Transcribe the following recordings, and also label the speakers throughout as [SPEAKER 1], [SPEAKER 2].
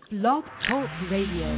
[SPEAKER 1] Blog Talk Radio.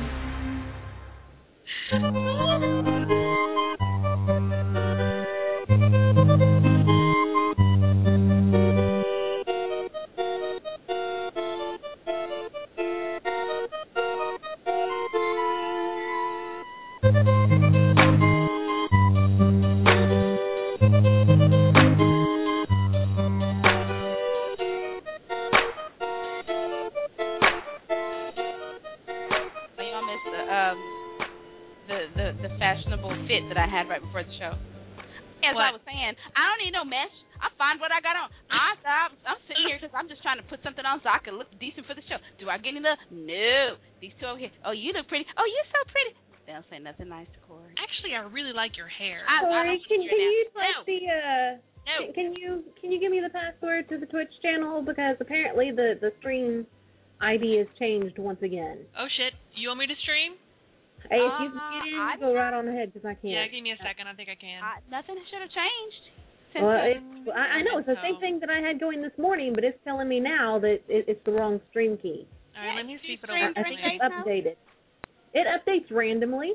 [SPEAKER 2] The fashionable fit that I had right before the show. As I was saying, I don't need no mesh. I find what I got on. I'm sitting here because I'm just trying to put something on so I can look decent for the show. Do I get any love? No. These two over here. Oh, you look pretty. Oh, you're so pretty. They don't say nothing nice to Corey.
[SPEAKER 3] Actually, I really like your hair.
[SPEAKER 4] Corey, can you type
[SPEAKER 3] No.
[SPEAKER 4] Can you give me the password to the Twitch channel, because apparently the stream ID has changed once again.
[SPEAKER 3] Oh shit! You want me to stream?
[SPEAKER 4] Hey, if you can get in, go right on ahead, because I can't.
[SPEAKER 3] Yeah, give me a second. I think I can.
[SPEAKER 2] Nothing should have changed.
[SPEAKER 4] Well, I know. It's the same thing that I had going this morning, but it's telling me now that it's the wrong stream key.
[SPEAKER 3] All right, let me see if it'll
[SPEAKER 4] I think it's updated. It updates randomly.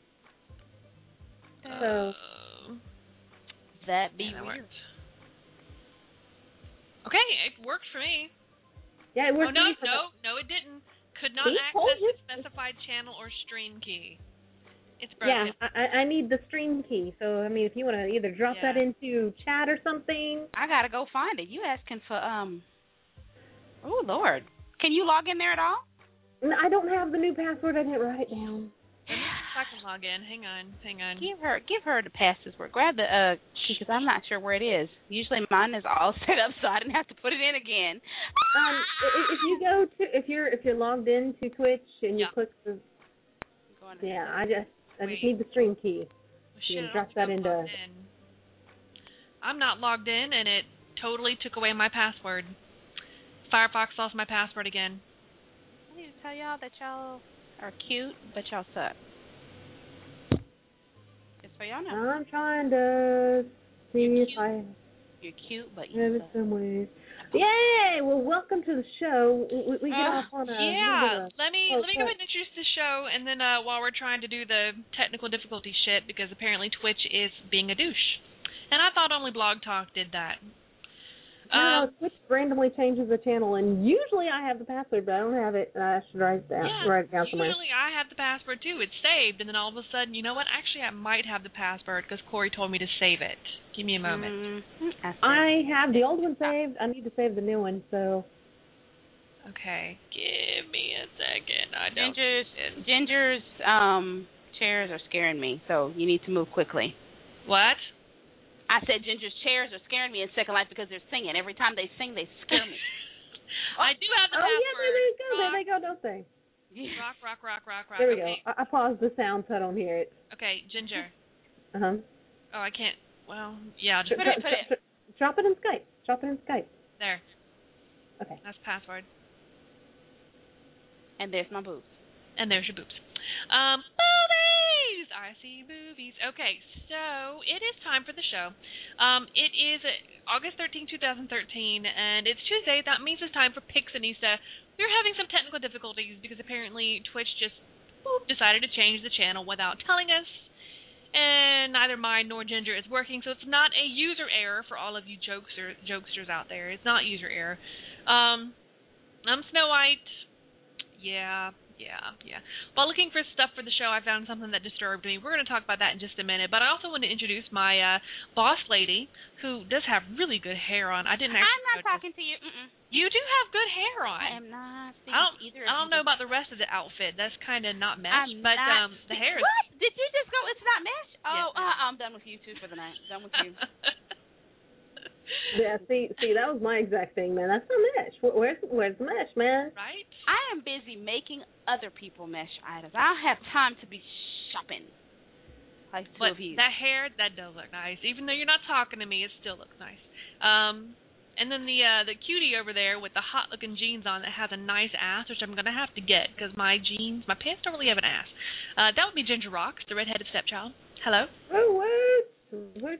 [SPEAKER 4] So.
[SPEAKER 2] That be weird.
[SPEAKER 3] Okay, it worked for me.
[SPEAKER 4] Yeah, it worked for me.
[SPEAKER 3] No, it didn't. Could not access the specified channel or stream key. It's broken.
[SPEAKER 4] Yeah, I need the stream key. So, I mean, if you want to either drop that into chat or something.
[SPEAKER 2] I got to go find it. You asking for, oh, Lord. Can you log in there at all?
[SPEAKER 4] No, I don't have the new password. I didn't write it down.
[SPEAKER 3] Let me see if I can log in. Hang on.
[SPEAKER 2] Give her the password. Grab the, because I'm not sure where it is. Usually mine is all set up so I didn't have to put it in again.
[SPEAKER 4] If you go to, if you're logged in to Twitch and you click the, I just need the stream key. You drop that into.
[SPEAKER 3] I'm not logged in, and it totally took away my password. Firefox lost my password again.
[SPEAKER 2] I need to tell y'all that y'all are cute, but y'all suck. Just so y'all know.
[SPEAKER 4] I'm trying to see if I.
[SPEAKER 2] You're cute, but
[SPEAKER 4] you suck. Some ways. Yay! Well, welcome to the show. We get off on a.
[SPEAKER 3] Let me go ahead and introduce the show, and then while we're trying to do the technical difficulty shit, because apparently Twitch is being a douche, and I thought only Blog Talk did that.
[SPEAKER 4] Twitch randomly changes the channel, and usually I have the password, but I don't have it. I should write it down somewhere.
[SPEAKER 3] Usually I have the password too. It's saved, and then all of a sudden, you know what? Actually, I might have the password because Corey told me to save it. Give me a moment.
[SPEAKER 4] I have the old one saved. I need to save the new one, so.
[SPEAKER 3] Okay, give me a second.
[SPEAKER 2] Ginger's chairs are scaring me, so you need to move quickly.
[SPEAKER 3] What?
[SPEAKER 2] I said Ginger's chairs are scaring me in Second Life because they're singing. Every time they sing, they scare me.
[SPEAKER 3] I do have the password.
[SPEAKER 4] Yeah, there they go. There they go, don't they?
[SPEAKER 3] Rock.
[SPEAKER 4] There we go. I paused the sound so I don't hear it.
[SPEAKER 3] Okay, Ginger.
[SPEAKER 4] Uh-huh.
[SPEAKER 3] Oh, I can't. Well, yeah, just
[SPEAKER 2] put it.
[SPEAKER 4] Drop it in Skype.
[SPEAKER 3] There.
[SPEAKER 4] Okay.
[SPEAKER 3] That's password.
[SPEAKER 2] And there's my boobs.
[SPEAKER 3] And there's your boobs. Boobies! I see boobies. Okay, so it is time for the show. It is August 13, 2013, and it's Tuesday. That means it's time for Pixanista. We're having some technical difficulties because apparently Twitch just decided to change the channel without telling us, and neither mine nor Ginger is working, so it's not a user error for all of you jokesters out there. It's not user error. I'm Snow White. Yeah. While looking for stuff for the show, I found something that disturbed me. We're going to talk about that in just a minute. But I also want to introduce my boss lady, who does have really good hair on. I'm
[SPEAKER 2] not talking to you.
[SPEAKER 3] You do have good hair on.
[SPEAKER 2] I am not.
[SPEAKER 3] I don't know about the rest of the outfit. That's kind of not meshed. But the hair is...
[SPEAKER 2] What? Did you just go, it's not meshed?
[SPEAKER 3] Oh,
[SPEAKER 2] yes. I'm done with you two for the night. Done with you.
[SPEAKER 4] Yeah, see, that was my exact thing, man. That's not mesh. Where's the mesh, man?
[SPEAKER 3] Right?
[SPEAKER 2] I am busy making other people mesh items. I don't have time to be shopping like two of you.
[SPEAKER 3] That hair, that does look nice. Even though you're not talking to me, it still looks nice. And then the cutie over there with the hot-looking jeans on that has a nice ass, which I'm going to have to get because my pants don't really have an ass. That would be Ginger Rocks, the redheaded stepchild. Hello?
[SPEAKER 4] Oh, what? Woot.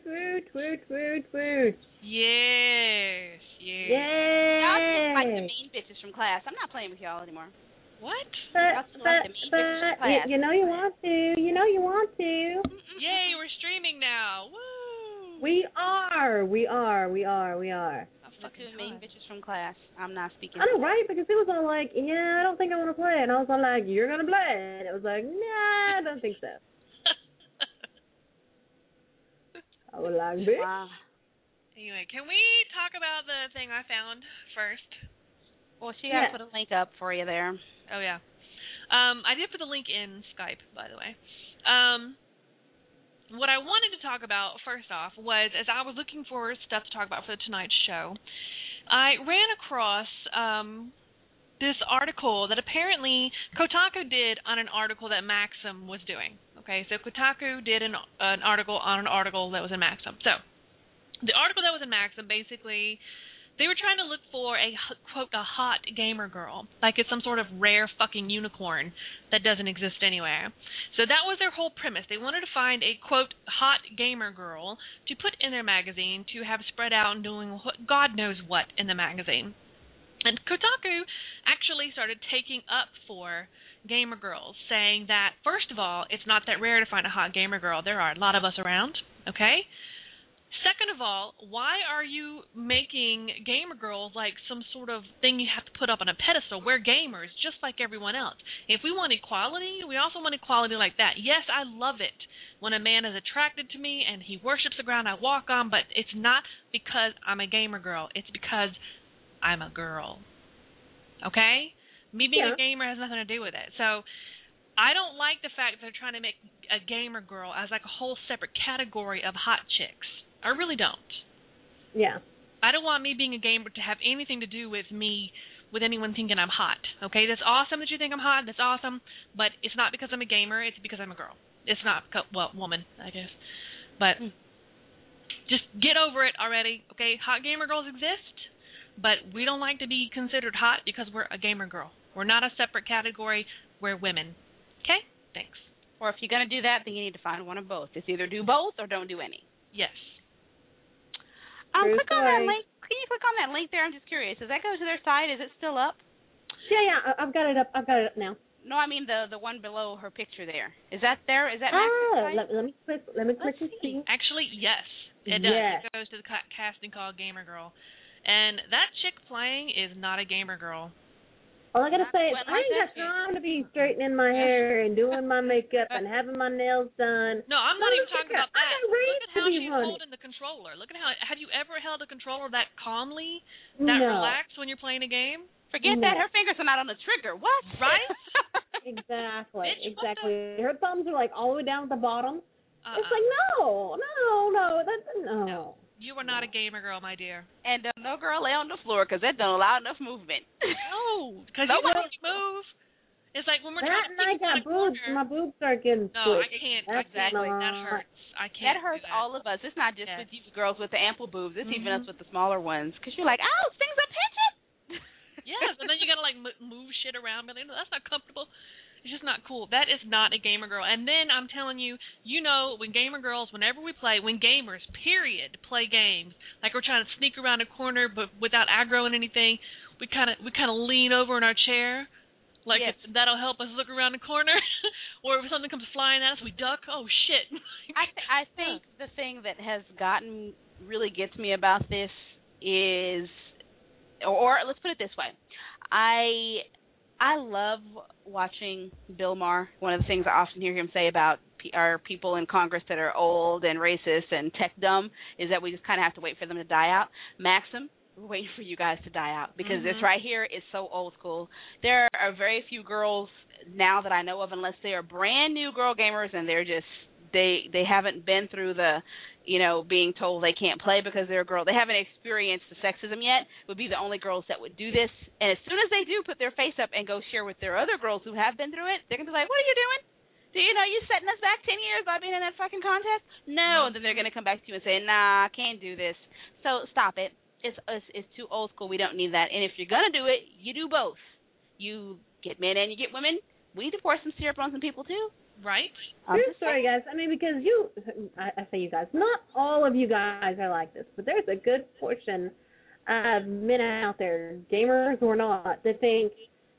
[SPEAKER 3] Yes.
[SPEAKER 4] Yay!
[SPEAKER 2] Y'all just like the mean bitches from class. I'm not playing with y'all anymore.
[SPEAKER 3] What?
[SPEAKER 4] But you know you want to. You know you want to.
[SPEAKER 3] Yay, we're streaming now. Woo!
[SPEAKER 4] We are.
[SPEAKER 2] Fuck you, main bitches from class. I'm not speaking.
[SPEAKER 4] I know, right? Because it was all like, yeah, I don't think I want to play. And I was all like, you're going to play. And it was like, nah, I don't think so. I was like, bitch.
[SPEAKER 2] Wow.
[SPEAKER 3] Anyway, can we talk about the thing I found first?
[SPEAKER 2] Well, she got to put a link up for you there.
[SPEAKER 3] Oh, yeah. I did put the link in Skype, by the way. What I wanted to talk about, first off, was as I was looking for stuff to talk about for the Tonight Show, I ran across this article that apparently Kotaku did on an article that Maxim was doing. Okay, so Kotaku did an article on an article that was in Maxim. So the article that was in Maxim, basically, they were trying to look for a, quote, a hot gamer girl, like it's some sort of rare fucking unicorn that doesn't exist anywhere. So that was their whole premise. They wanted to find a, quote, hot gamer girl to put in their magazine to have spread out and doing God knows what in the magazine. And Kotaku actually started taking up for gamer girls, saying that, first of all, it's not that rare to find a hot gamer girl. There are a lot of us around, okay? Second of all, why are you making gamer girls like some sort of thing you have to put up on a pedestal? We're gamers, just like everyone else. If we want equality, we also want equality like that. Yes, I love it when a man is attracted to me and he worships the ground I walk on, but it's not because I'm a gamer girl. It's because I'm a girl. Okay? Me being a gamer has nothing to do with it. So I don't like the fact that they're trying to make a gamer girl as like a whole separate category of hot chicks. I really don't.
[SPEAKER 4] Yeah.
[SPEAKER 3] I don't want me being a gamer to have anything to do with me, with anyone thinking I'm hot. Okay, that's awesome that you think I'm hot. That's awesome, but it's not because I'm a gamer. It's because I'm a girl. It's not, well, woman, I guess. But just get over it already. Okay, hot gamer girls exist, but we don't like to be considered hot because we're a gamer girl. We're not a separate category. We're women. Okay? Thanks.
[SPEAKER 2] Or if you're going to do that, then you need to find one of both. It's either do both or don't do any.
[SPEAKER 3] Yes.
[SPEAKER 2] Click on that link. Can you click on that link there? I'm just curious. Does that go to their site? Is it still up?
[SPEAKER 4] Yeah, I've got it up. I've got it up now.
[SPEAKER 2] No, I mean the one below her picture there. Is that there? Is that
[SPEAKER 4] Max's site? Let me click and see.
[SPEAKER 3] Actually, yes. It does. Yes. It goes to the casting call Gamer Girl. And that chick playing is not a gamer girl.
[SPEAKER 4] All I gotta say is I ain't got time to be straightening my hair and doing my makeup and having my nails done.
[SPEAKER 3] No, I'm not even talking about that.
[SPEAKER 4] I'm
[SPEAKER 3] Look at how she's
[SPEAKER 4] running.
[SPEAKER 3] holding the controller. Look at how. Have you ever held a controller that calmly, that relaxed when you're playing a game?
[SPEAKER 2] Forget that. Her fingers are not on the trigger. What?
[SPEAKER 3] Right?
[SPEAKER 4] Exactly. Exactly. Her thumbs are like all the way down at the bottom. It's like no.
[SPEAKER 3] You are not a gamer girl, my dear.
[SPEAKER 2] And no girl lay on the floor because that don't allow enough movement.
[SPEAKER 3] No, because you don't move. It's like when we're trying to
[SPEAKER 4] I got boobs. My boobs are getting
[SPEAKER 3] No, I can't. Exactly. That hurts. I can't.
[SPEAKER 2] That hurts all of us. It's not just with you girls with the ample boobs. It's even us with the smaller ones. Because you're like, ow, things are pinching.
[SPEAKER 3] Yes, and then you got to like move shit around. But no, that's not comfortable. It's just not cool. That is not a gamer girl. And then I'm telling you, when gamer girls, whenever we play, when gamers, period, play games, like we're trying to sneak around a corner but without aggroing anything, we kind of lean over in our chair, like that'll help us look around the corner. Or if something comes flying at us, we duck. Oh shit!
[SPEAKER 2] I think the thing that has really gets me about this is, or let's put it this way, I love watching Bill Maher. One of the things I often hear him say about our people in Congress that are old and racist and tech dumb is that we just kind of have to wait for them to die out. Maxim, we're waiting for you guys to die out because this right here is so old school. There are very few girls now that I know of, unless they are brand new girl gamers and they're just they haven't been through the being told they can't play because they're a girl. They haven't experienced the sexism yet, would be the only girls that would do this. And as soon as they do put their face up and go share with their other girls who have been through it, they're going to be like, what are you doing? Do you know you're setting us back 10 years by being in that fucking contest? No. And then they're going to come back to you and say, nah, I can't do this. So stop it. It's too old school. We don't need that. And if you're going to do it, you do both. You get men and you get women. We need to pour some syrup on some people, too.
[SPEAKER 3] Right?
[SPEAKER 4] True story, guys. I mean, because I say you guys, not all of you guys are like this, but there's a good portion of men out there, gamers or not, that think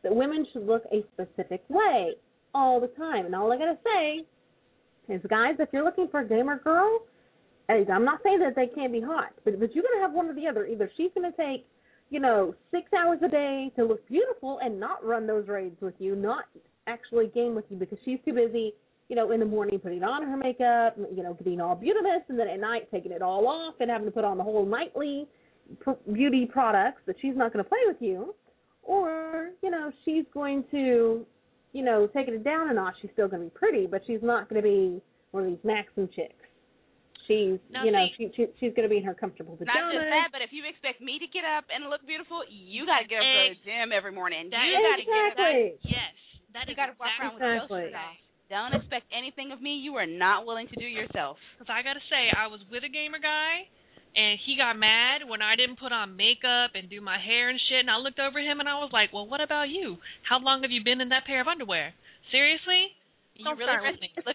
[SPEAKER 4] that women should look a specific way all the time. And all I got to say is, guys, if you're looking for a gamer girl, I'm not saying that they can't be hot, but you're going to have one or the other. Either she's going to take, 6 hours a day to look beautiful and not run those raids with you, not actually game with you because she's too busy, in the morning putting on her makeup, getting all beautiful, and then at night taking it all off and having to put on the whole nightly beauty products that she's not going to play with you. Or, she's going to, take it down a notch. She's still going to be pretty, but she's not going to be one of these Maxim chicks. She's, she's going to be in her comfortable pajamas.
[SPEAKER 2] Not just that, but if you expect me to get up and look beautiful, you got to get up to the gym every morning. You got to get up.
[SPEAKER 3] Yes. That
[SPEAKER 2] you got to walk around with your shirt off. Don't expect anything of me you are not willing to do yourself.
[SPEAKER 3] Because I got to say, I was with a gamer guy, and he got mad when I didn't put on makeup and do my hair and shit, and I looked over him and I was like, well, what about you? How long have you been in that pair of underwear? Seriously?
[SPEAKER 2] Are you really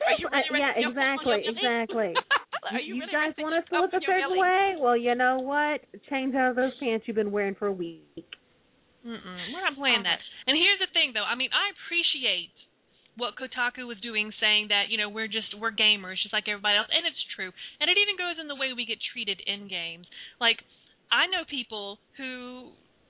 [SPEAKER 4] exactly.
[SPEAKER 2] You really
[SPEAKER 4] guys want us to look a certain way? Well, you know what? Change out of those pants you've been wearing for a week.
[SPEAKER 3] We're not playing that. And here's the thing, though. I mean, I appreciate what Kotaku was doing, saying that, we're gamers just like everybody else, and it's true. And it even goes in the way we get treated in games. Like, I know people who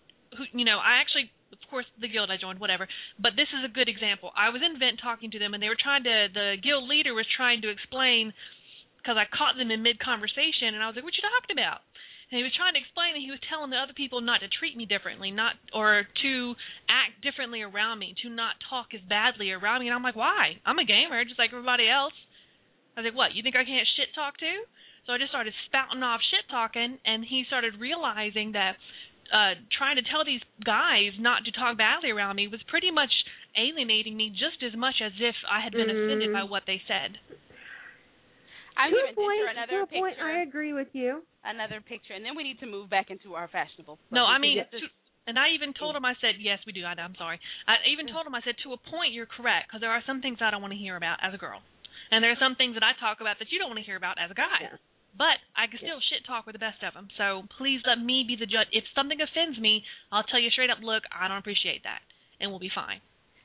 [SPEAKER 3] I actually, of course, the guild I joined, whatever, but this is a good example. I was in Vent talking to them, and they were the guild leader was trying to explain, because I caught them in mid-conversation, and I was like, what you talking about? And he was trying to explain that he was telling the other people not to treat me differently, or to act differently around me, to not talk as badly around me. And I'm like, why? I'm a gamer, just like everybody else. I was like, what, you think I can't shit talk too? So I just started spouting off shit talking, and he started realizing that trying to tell these guys not to talk badly around me was pretty much alienating me just as much as if I had been offended by what they said.
[SPEAKER 2] I'm
[SPEAKER 4] to
[SPEAKER 2] going to enter another picture.
[SPEAKER 4] Point, I agree with you.
[SPEAKER 2] Another picture, and then we need to move back into our fashionable.
[SPEAKER 3] No, I mean, and I even told him, I said, yes, we do. I'm sorry. I even told him, I said, to a point, you're correct, because there are some things I don't want to hear about as a girl. And there are some things that I talk about that you don't want to hear about as a guy. Yeah. But I can still shit talk with the best of them. So please let me be the judge. If something offends me, I'll tell you straight up, look, I don't appreciate that, and we'll be fine.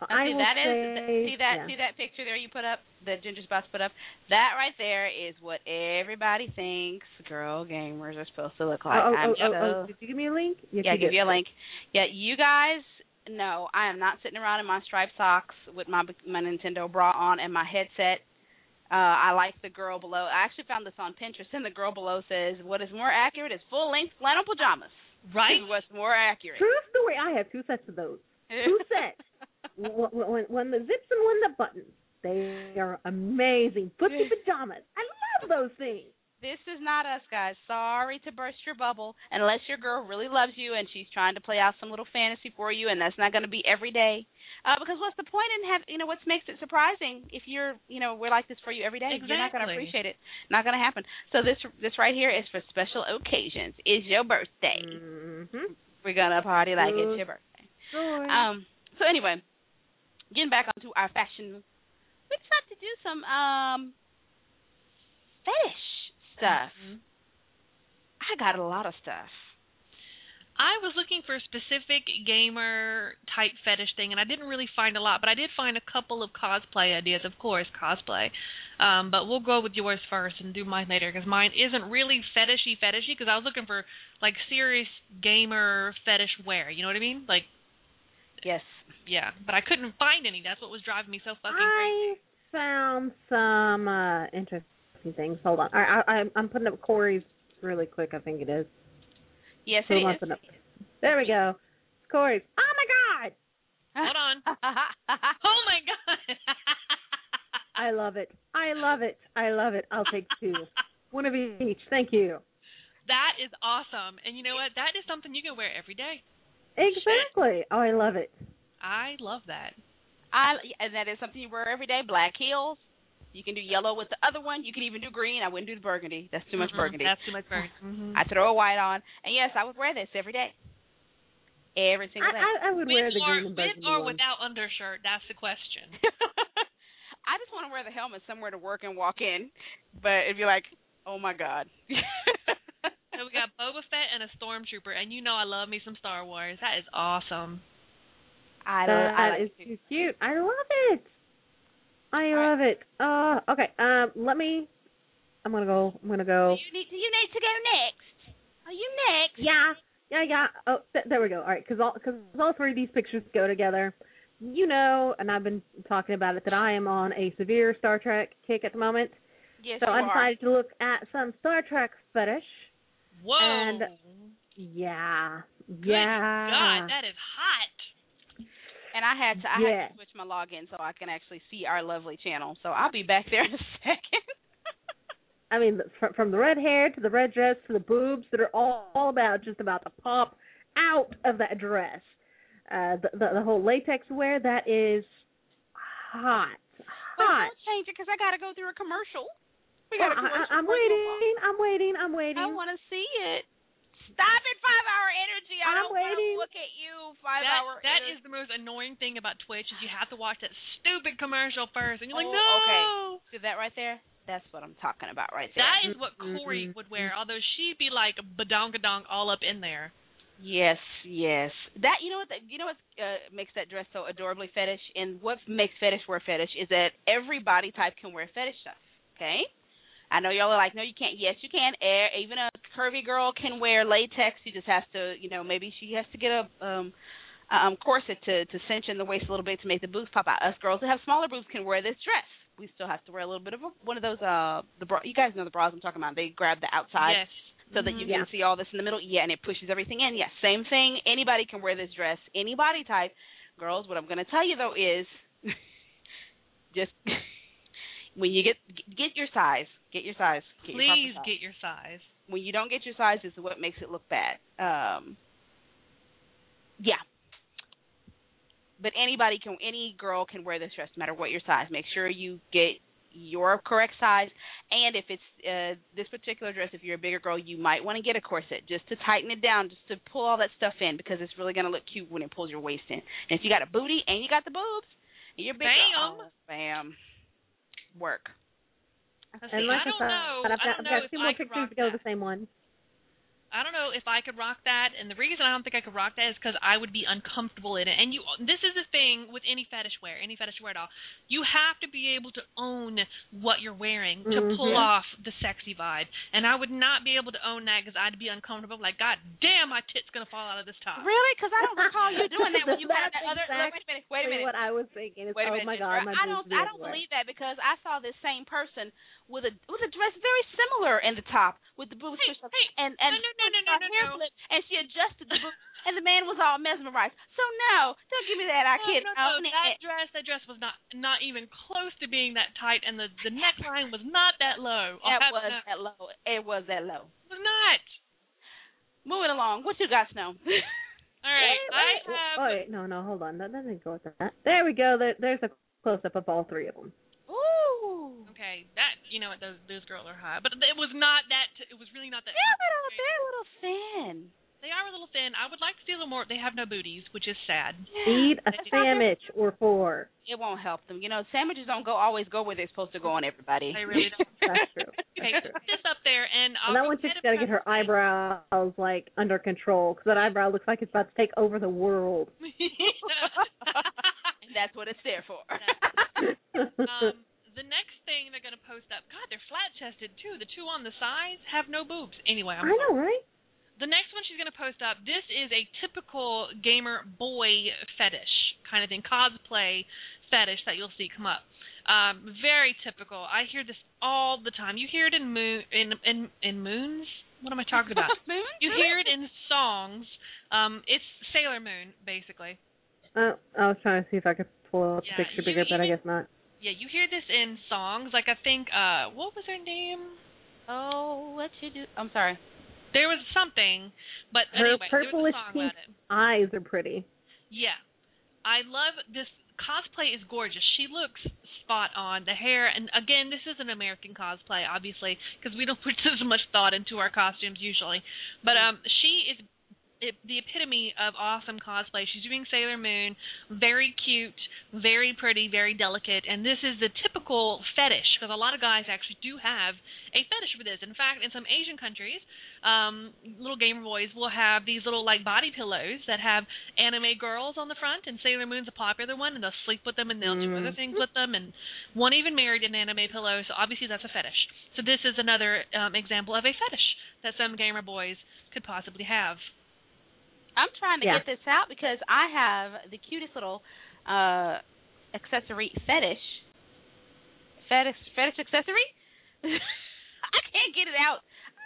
[SPEAKER 2] See that picture there you put up, that Ginger Spots put up? That right there is what everybody thinks girl gamers are supposed to look like.
[SPEAKER 4] Did you give me a link?
[SPEAKER 2] Yeah, give you a link. Yeah, you guys know I am not sitting around in my striped socks with my Nintendo bra on and my headset. I like the girl below. I actually found this on Pinterest, and the girl below says, what is more accurate is full-length flannel pajamas.
[SPEAKER 3] Right.
[SPEAKER 2] Is what's more accurate.
[SPEAKER 4] True story. I have 2 sets of those. 2 sets. One the zips and one the buttons. They are amazing. Pussy pajamas. I love those things.
[SPEAKER 2] This is not us, guys. Sorry to burst your bubble. Unless your girl really loves you and she's trying to play out some little fantasy for you, and that's not going to be every day. Because what's the point in what makes it surprising if we're like this for you every day?
[SPEAKER 3] Exactly.
[SPEAKER 2] You're not going to appreciate it. Not going to happen. So this right here is for special occasions. It's your birthday.
[SPEAKER 4] Mm-hmm.
[SPEAKER 2] We're going to party like it's your birthday.
[SPEAKER 4] Sure.
[SPEAKER 2] So anyway, getting back onto our fashion, we decided to do some fetish stuff.
[SPEAKER 3] Mm-hmm.
[SPEAKER 2] I got a lot of stuff.
[SPEAKER 3] I was looking for a specific gamer type fetish thing, and I didn't really find a lot, but I did find a couple of cosplay ideas, of course, cosplay. But we'll go with yours first and do mine later, because mine isn't really fetishy, because I was looking for, like, serious gamer fetish wear, you know what I mean? Like,
[SPEAKER 2] yes.
[SPEAKER 3] Yeah, but I couldn't find any. That's what was driving me so fucking
[SPEAKER 4] I
[SPEAKER 3] crazy.
[SPEAKER 4] found some interesting things. Hold on. I'm putting up Corey's really quick, I think it is.
[SPEAKER 2] Yes, it is.
[SPEAKER 4] There we go. Corey's. Oh, my God!
[SPEAKER 3] Hold on. Oh, my God!
[SPEAKER 4] I love it. I'll take 2. One of each. Thank you.
[SPEAKER 3] That is awesome. And you know what? That is something you can wear every day.
[SPEAKER 4] Exactly. Shit. Oh, I love it.
[SPEAKER 3] I love that.
[SPEAKER 2] And that is something you wear every day. Black heels. You can do yellow with the other one. You can even do green. I wouldn't do the burgundy. That's too much burgundy.
[SPEAKER 3] That's too much burgundy. Mm-hmm.
[SPEAKER 2] I throw a white on. And, yes, I would wear this every day. Every single day.
[SPEAKER 4] I would wear the green and burgundy
[SPEAKER 3] with or without undershirt? That's the question.
[SPEAKER 2] I just want to wear the helmet somewhere to work and walk in. But it'd be like, oh, my God.
[SPEAKER 3] So we got Boba Fett and a Stormtrooper. And you know I love me some Star Wars. That is awesome.
[SPEAKER 4] That is too cute. I love it. I love it. Okay. Let me. I'm gonna go.
[SPEAKER 2] Do you need to go next? Are you next?
[SPEAKER 4] Yeah. Oh, there we go. All right, because all three of these pictures go together. You know, and I've been talking about it, that I am on a severe Star Trek kick at the moment.
[SPEAKER 2] Yes,
[SPEAKER 4] so I decided to look at some Star Trek fetish.
[SPEAKER 3] Whoa.
[SPEAKER 4] And yeah.
[SPEAKER 3] Good God, that is hot.
[SPEAKER 2] And I had to switch my login so I can actually see our lovely channel. So I'll be back there in a second.
[SPEAKER 4] I mean, from the red hair to the red dress to the boobs that are all about just about to pop out of that dress. The whole latex wear, that is hot.
[SPEAKER 2] Well, don't change it because I got to go through a commercial. We got a commercial.
[SPEAKER 4] I'm waiting.
[SPEAKER 2] I want to see it. Stop it, 5-hour energy. I don't want to look at you, 5-hour energy.
[SPEAKER 3] That is the most annoying thing about Twitch, is you have to watch that stupid commercial first. And you're like, no.
[SPEAKER 2] Okay. See that right there? That's what I'm talking about right there.
[SPEAKER 3] That is what Corey would wear, although she'd be like badonkadonk all up in there.
[SPEAKER 2] Yes. That you know what makes that dress so adorably fetish, and what makes fetish wear fetish is that every body type can wear fetish stuff. Okay. I know y'all are like, no, you can't. Yes, you can. Even a curvy girl can wear latex. She just has to, maybe she has to get a corset to cinch in the waist a little bit to make the boobs pop out. Us girls that have smaller boobs can wear this dress. We still have to wear a little bit of one of those. You guys know the bras I'm talking about. They grab the outside so that you can see all this in the middle. Yeah, and it pushes everything in. Yeah, same thing. Anybody can wear this dress. Any body type. Girls, what I'm going to tell you though is, just when you get your size. Get your size.
[SPEAKER 3] Please get your size.
[SPEAKER 2] When you don't get your size is what makes it look bad. Yeah. But any girl can wear this dress no matter what your size. Make sure you get your correct size. And if it's this particular dress, if you're a bigger girl, you might want to get a corset just to tighten it down, just to pull all that stuff in, because it's really going to look cute when it pulls your waist in. And if you got a booty and you got the boobs, and you're big, bam, work.
[SPEAKER 4] And like I said, I've got two more pictures to go the same one.
[SPEAKER 3] I don't know if I could rock that, and the reason I don't think I could rock that is because I would be uncomfortable in it. And this is the thing with any fetish wear at all. You have to be able to own what you're wearing to pull off the sexy vibe. And I would not be able to own that because I'd be uncomfortable. Like, God damn, my tit's going to fall out of this top.
[SPEAKER 2] Really? Because I don't recall you doing that when you had that other. Wait a minute.
[SPEAKER 4] What I was thinking is,
[SPEAKER 2] oh
[SPEAKER 4] my God, my
[SPEAKER 2] I don't believe that, because I saw this same person with a dress very similar in the top with the boobs pushed up, and
[SPEAKER 3] no.
[SPEAKER 2] And she adjusted the boobs, and the man was all mesmerized. So no, don't give me that. I can't own it.
[SPEAKER 3] That dress was not even close to being that tight, and the neckline was not that low.
[SPEAKER 2] It was that low.
[SPEAKER 3] It was not.
[SPEAKER 2] Moving along. What you guys know?
[SPEAKER 3] All right. I have.
[SPEAKER 4] Oh wait, no, hold on. That doesn't go with that. There we go. There's a close up of all three of them.
[SPEAKER 2] Ooh.
[SPEAKER 3] Okay, those girls are hot, but it was not that. It was really not that.
[SPEAKER 2] They're a little thin.
[SPEAKER 3] They are a little thin. I would like to see a little more. They have no booties, which is sad.
[SPEAKER 4] Eat a sandwich or four.
[SPEAKER 2] It won't help them. Sandwiches don't always go where they're supposed to go on everybody.
[SPEAKER 3] They really don't.
[SPEAKER 4] That's true.
[SPEAKER 3] Okay, put this up there, and
[SPEAKER 4] that one chick's got to get her eyebrows under control, because that eyebrow looks like it's about to take over the world.
[SPEAKER 2] That's what it's there for.
[SPEAKER 3] The next thing they're going to post up, God, they're flat-chested, too. The two on the sides have no boobs. Anyway,
[SPEAKER 4] I know, right?
[SPEAKER 3] The next one she's going to post up, this is a typical gamer boy fetish kind of thing, cosplay fetish that you'll see come up. Very typical. I hear this all the time. You hear it in moons? What am I talking about?
[SPEAKER 2] Moons?
[SPEAKER 3] You hear it in songs. It's Sailor Moon, basically.
[SPEAKER 4] I was trying to see if I could pull up the picture bigger, but I guess not.
[SPEAKER 3] Yeah, you hear this in songs. Like, I think, what was her name?
[SPEAKER 2] Oh, what you do? I'm sorry.
[SPEAKER 3] There was something, but
[SPEAKER 4] her
[SPEAKER 3] anyway,
[SPEAKER 4] purplish
[SPEAKER 3] there was a song
[SPEAKER 4] pink
[SPEAKER 3] about it.
[SPEAKER 4] eyes are pretty.
[SPEAKER 3] Yeah. I love this. Cosplay is gorgeous. She looks spot on. The hair, and again, this is an American cosplay, obviously, because we don't put as much thought into our costumes usually. But she is the epitome of awesome cosplay. She's doing Sailor Moon, very cute, Very pretty, very delicate, and this is the typical fetish, because a lot of guys actually do have a fetish for this. In fact, in some Asian countries, little gamer boys will have these little like body pillows that have anime girls on the front, and Sailor Moon's a popular one, and they'll sleep with them and they'll do other things with them, and one even married an anime pillow, so obviously that's a fetish. So this is another example of a fetish that some gamer boys could possibly have.
[SPEAKER 2] I'm trying to get this out because I have the cutest little accessory fetish accessory. I can't get it out.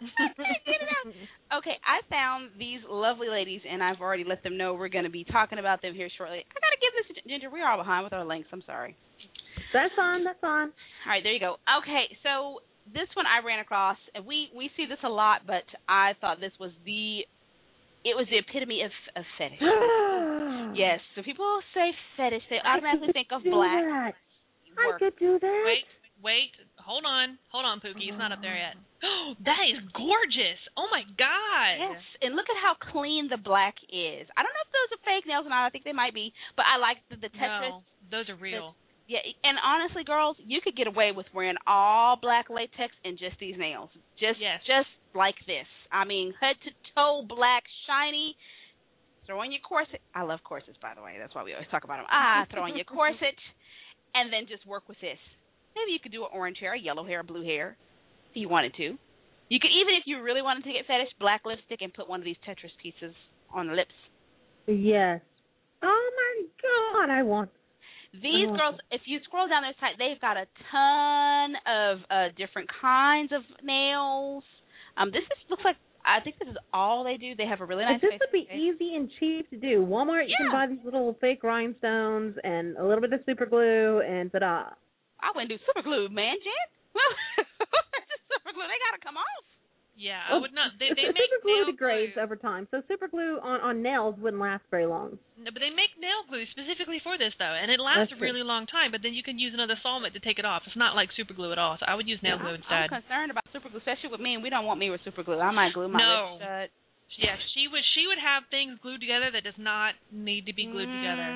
[SPEAKER 2] Okay, I found these lovely ladies, and I've already let them know we're going to be talking about them here shortly. I got to give this to Ginger. We're all behind with our links. I'm sorry.
[SPEAKER 4] That's on.
[SPEAKER 2] All right, there you go. Okay, so this one I ran across, and we see this a lot, but I thought this was the epitome of fetish. Yes, so people say fetish, they automatically think of black.
[SPEAKER 4] I could do that.
[SPEAKER 3] Wait, hold on, Pookie, it's not up there yet. That is gorgeous. Oh my God.
[SPEAKER 2] Yes, and look at how clean the black is. I don't know if those are fake nails or not. I think they might be, but I like the Tetris.
[SPEAKER 3] No, those are real.
[SPEAKER 2] Yeah, and honestly, girls, you could get away with wearing all black latex and just these nails. Just like this. I mean, head to toe black, shiny. Throw on your corset. I love corsets, by the way. That's why we always talk about them. Throw on your corset, and then just work with this. Maybe you could do an orange hair, a yellow hair, a blue hair, if you wanted to. You could, even if you really wanted to get fetish, black lipstick and put one of these Tetris pieces on the lips.
[SPEAKER 4] Yes. Oh, my God, I want...
[SPEAKER 2] These girls, if you scroll down their site, they've got a ton of different kinds of nails. Looks like, I think this is all they do. They have a really nice
[SPEAKER 4] This would be easy and cheap to do. Walmart, you can buy these little fake rhinestones and a little bit of super glue, and ta-da.
[SPEAKER 2] I wouldn't do super glue, man, Jen. Super glue, they got to come off.
[SPEAKER 3] Yeah, I would not. They make
[SPEAKER 4] super glue
[SPEAKER 3] nail
[SPEAKER 4] degrades
[SPEAKER 3] glue
[SPEAKER 4] over time, so super glue on nails wouldn't last very long.
[SPEAKER 3] No, but they make nail glue specifically for this, though, and it lasts a really long time, but then you can use another solvent to take it off. It's not like super glue at all, so I would use nail glue instead.
[SPEAKER 2] I'm concerned about super glue, especially with me, and we don't want me with super glue. I might glue my lips shut.
[SPEAKER 3] Yeah, she would have things glued together that does not need to be glued together.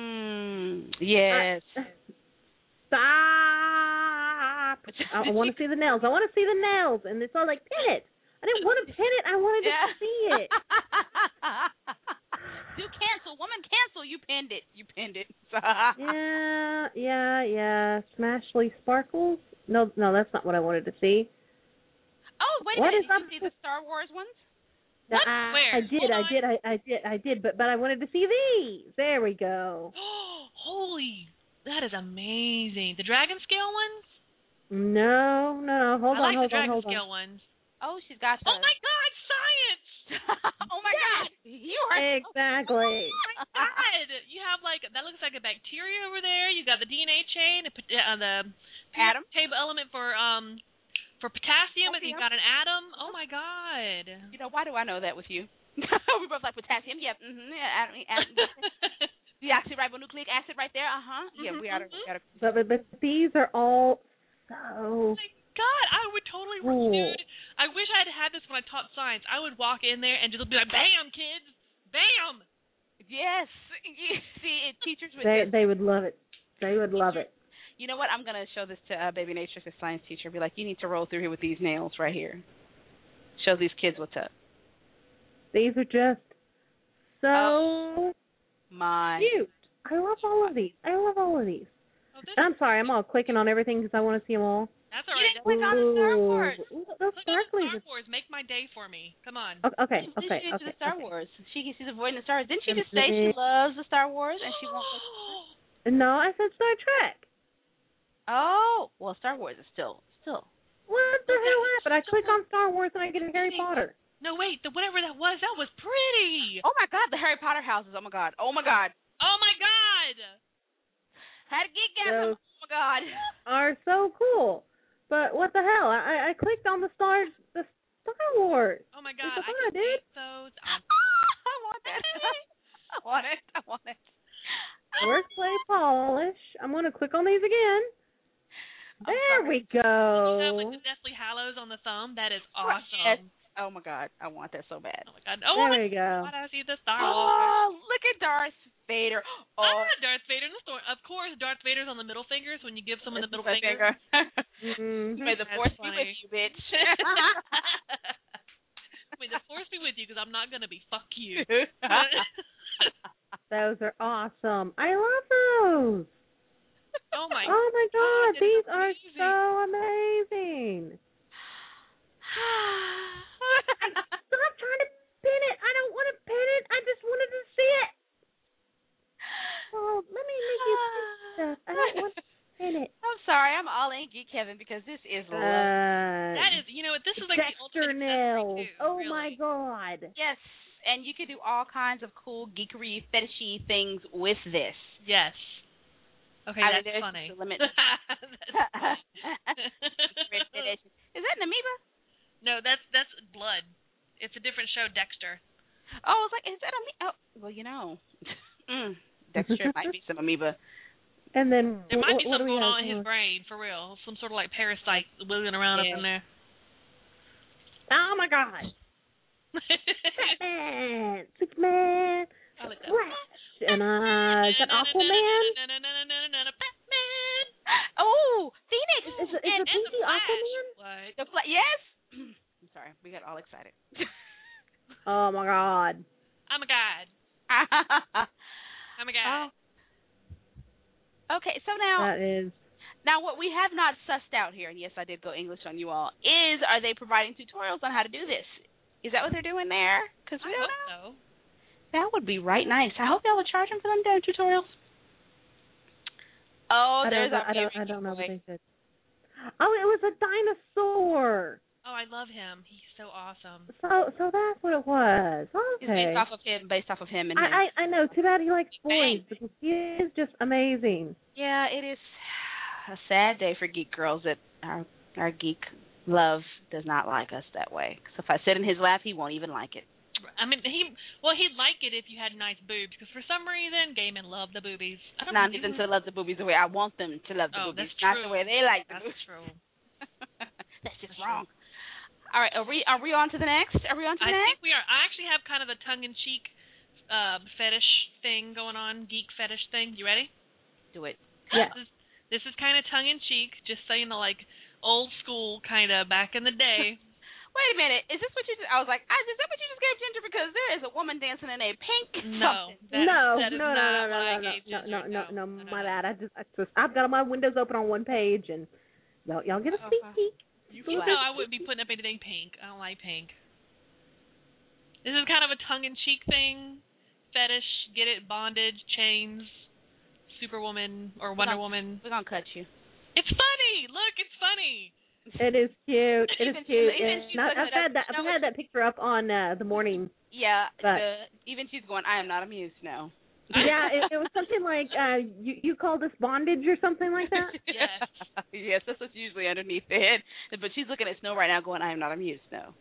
[SPEAKER 2] Yes.
[SPEAKER 4] Stop! I want to see the nails. I want to see the nails, and it's all like, pin it. I didn't want to pin it. I wanted to see it.
[SPEAKER 2] Do cancel. Woman, cancel. You pinned it.
[SPEAKER 4] Yeah. Smashly Sparkles? No, that's not what I wanted to see.
[SPEAKER 2] Oh, wait a minute. Did you see the Star Wars ones?
[SPEAKER 3] What?
[SPEAKER 4] Where? I did, but I wanted to see these. There we go.
[SPEAKER 3] Holy, that is amazing. The dragon scale ones?
[SPEAKER 4] No. Hold on.
[SPEAKER 3] I like the dragon scale ones.
[SPEAKER 2] Oh, she's got the...
[SPEAKER 3] Oh, my God, science!
[SPEAKER 2] Oh, my God. You are...
[SPEAKER 4] Exactly.
[SPEAKER 3] Oh, my God. You have, that looks like a bacteria over there. You got the DNA chain, the
[SPEAKER 2] atom
[SPEAKER 3] table element for potassium, and you got an atom. Oh, my God.
[SPEAKER 2] You know, why do I know that with you? We both like potassium. Yep. Atom. Deoxyribonucleic acid right there. Yeah, we got to...
[SPEAKER 4] But these are all so...
[SPEAKER 3] God, I would totally, dude. I wish I had this when I taught science. I would walk in there and just be like, "Bam, kids, bam!"
[SPEAKER 2] Yes. See, teachers would.
[SPEAKER 4] They would love it. They would love it.
[SPEAKER 2] You know what? I'm gonna show this to Baby Natrix, a science teacher. Be like, "You need to roll through here with these nails right here. Show these kids what's up."
[SPEAKER 4] These are just so cute. I love all of these. I'm sorry, I'm all clicking on everything because I want to see them all.
[SPEAKER 3] That's all right.
[SPEAKER 2] Click on the Star Wars.
[SPEAKER 4] Those sparklies.
[SPEAKER 3] Star Wars. Make my day for me. Come on.
[SPEAKER 4] Okay.
[SPEAKER 2] The Star Wars. She's avoiding the Star Wars. Didn't she just say she loves the Star Wars and she won't?
[SPEAKER 4] No, I said Star Trek.
[SPEAKER 2] Oh, well, Star Wars is still.
[SPEAKER 4] What the hell happened? I click on Star Wars and I get a Harry Potter.
[SPEAKER 3] No, wait. Whatever that was pretty.
[SPEAKER 2] Oh my God, the Harry Potter houses. Oh my God.
[SPEAKER 3] Had to get
[SPEAKER 2] them. Oh my God.
[SPEAKER 4] Are so cool. But what the hell? I clicked on the Star Wars.
[SPEAKER 3] Oh my God!
[SPEAKER 2] I want that. I want it.
[SPEAKER 4] Wordplay polish. I'm going to click on these again. There we go.
[SPEAKER 3] With the Deathly Hallows on the thumb, that is awesome.
[SPEAKER 2] Yes. Oh my God, I want that so bad.
[SPEAKER 3] Oh my God!
[SPEAKER 4] There we go.
[SPEAKER 3] I want to see the Star Wars.
[SPEAKER 2] Oh, look at Darth Vader. Oh,
[SPEAKER 3] Darth Vader in the storm. Of course, Darth Vader's on the middle fingers when you give someone the middle
[SPEAKER 2] my
[SPEAKER 3] finger.
[SPEAKER 2] May the force be with you, bitch.
[SPEAKER 3] May the force be with you, because I'm not gonna be. Fuck you.
[SPEAKER 4] Those are awesome. I love those.
[SPEAKER 3] Oh my
[SPEAKER 4] God, these are
[SPEAKER 3] amazing.
[SPEAKER 4] so amazing. Stop trying to pin it. I don't want to pin it. I just wanted to see it. Oh, let me make you pin stuff. I don't want to pin it.
[SPEAKER 2] I'm sorry, I'm all in Geek Heaven because this is love.
[SPEAKER 3] That is, this is like the
[SPEAKER 4] Dexter
[SPEAKER 3] ultimate
[SPEAKER 4] nails.
[SPEAKER 3] accessory too,
[SPEAKER 4] Oh
[SPEAKER 3] really.
[SPEAKER 4] my God.
[SPEAKER 2] Yes, and you can do all kinds of cool geekery, fetishy things with this.
[SPEAKER 3] Yes. Okay,
[SPEAKER 2] I mean,
[SPEAKER 3] that's
[SPEAKER 2] there's
[SPEAKER 3] funny.
[SPEAKER 2] the limit. Is that an amoeba?
[SPEAKER 3] No, that's blood. It's a different show, Dexter.
[SPEAKER 2] Oh, I was like, is that amoeba? Oh, well, Dexter might be some amoeba.
[SPEAKER 4] And then
[SPEAKER 3] There might be
[SPEAKER 4] what do
[SPEAKER 3] something
[SPEAKER 4] we
[SPEAKER 3] going on
[SPEAKER 4] have?
[SPEAKER 3] in his brain, for real. Some sort of like parasite wiggling around up in there.
[SPEAKER 4] Oh my God. Superman,
[SPEAKER 3] I like that.
[SPEAKER 4] Flash, and is that Aquaman?
[SPEAKER 3] Batman.
[SPEAKER 2] Oh, Phoenix.
[SPEAKER 4] Is it
[SPEAKER 3] and
[SPEAKER 4] Pinky
[SPEAKER 3] the Flash.
[SPEAKER 4] Aquaman?
[SPEAKER 3] What?
[SPEAKER 2] Yes. I'm sorry, we got all excited.
[SPEAKER 4] Oh my God.
[SPEAKER 3] I'm a god. I'm a god.
[SPEAKER 2] Oh. Okay, so now what we have not sussed out here, and yes, I did go English on you all, is are they providing tutorials on how to do this? Is that what they're doing there? Because we
[SPEAKER 3] I
[SPEAKER 2] don't
[SPEAKER 3] hope
[SPEAKER 2] know.
[SPEAKER 3] so.
[SPEAKER 2] That would be right nice. I hope y'all are charging for them damn tutorials. Oh,
[SPEAKER 4] I don't know what they said. Oh, it was a dinosaur.
[SPEAKER 3] Oh, I love him. He's so awesome.
[SPEAKER 4] So that's what it was.
[SPEAKER 2] It's
[SPEAKER 4] Okay.
[SPEAKER 2] based off of him and him.
[SPEAKER 4] I know. Too bad he likes boys because he is just amazing.
[SPEAKER 2] Yeah, it is a sad day for geek girls that our geek love does not like us that way. So if I sit in his lap, he won't even like it.
[SPEAKER 3] I mean, he'd like it if you had nice boobs, because for some reason, gay men love the boobies.
[SPEAKER 2] Not even to love the boobies the way I want them to love the boobies,
[SPEAKER 3] that's
[SPEAKER 2] not
[SPEAKER 3] true.
[SPEAKER 2] the way they like the
[SPEAKER 3] That's
[SPEAKER 2] boobies.
[SPEAKER 3] true.
[SPEAKER 2] That's just wrong. All right, are we on to the next?
[SPEAKER 3] I think we are. I actually have kind of a tongue-in-cheek fetish thing going on, geek fetish thing. You ready?
[SPEAKER 2] Do it.
[SPEAKER 4] Yeah.
[SPEAKER 3] This is kind of tongue-in-cheek, just so you know, like old school kind of back in the day.
[SPEAKER 2] Wait a minute. Is this what you just... I was like, is that what you just gave Ginger? Because there is a woman dancing in a pink
[SPEAKER 3] No.
[SPEAKER 2] something.
[SPEAKER 3] No,
[SPEAKER 4] my bad. I've got my windows open on one page, and y'all get a sneak peek.
[SPEAKER 3] You know I wouldn't be putting up anything pink. I don't like pink. This is kind of a tongue-in-cheek thing. Fetish, get it, bondage, chains, Superwoman or Wonder Woman.
[SPEAKER 2] We're going to cut you.
[SPEAKER 3] It's funny. Look, it's funny.
[SPEAKER 4] It is cute. It is cute. I've had that picture up on the morning.
[SPEAKER 2] Yeah.
[SPEAKER 4] But
[SPEAKER 2] even she's going, I am not amused now.
[SPEAKER 4] Yeah, it was something like you call this bondage or something like that.
[SPEAKER 3] Yes.
[SPEAKER 2] Yes, that's what's usually underneath the head. But she's looking at Snow right now, going, I am not amused. No.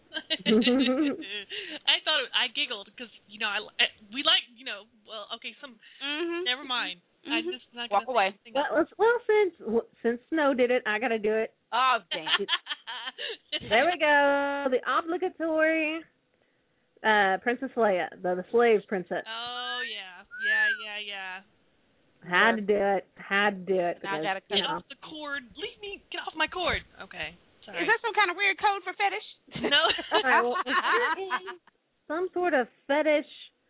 [SPEAKER 3] I giggled because we like well, okay, some never mind. I just not
[SPEAKER 2] walk away.
[SPEAKER 4] Well, since Snow did it, I got to do it.
[SPEAKER 2] Oh, dang.
[SPEAKER 4] There we go. The obligatory Princess Leia, the slave princess.
[SPEAKER 3] Oh yeah.
[SPEAKER 4] Had to do it. Because,
[SPEAKER 2] I gotta cut
[SPEAKER 3] get off the cord. Leave me. Get off my cord. Okay. Sorry.
[SPEAKER 2] Is that some kind of weird code for fetish?
[SPEAKER 3] No.
[SPEAKER 4] All right, well, if you're in some sort of fetish,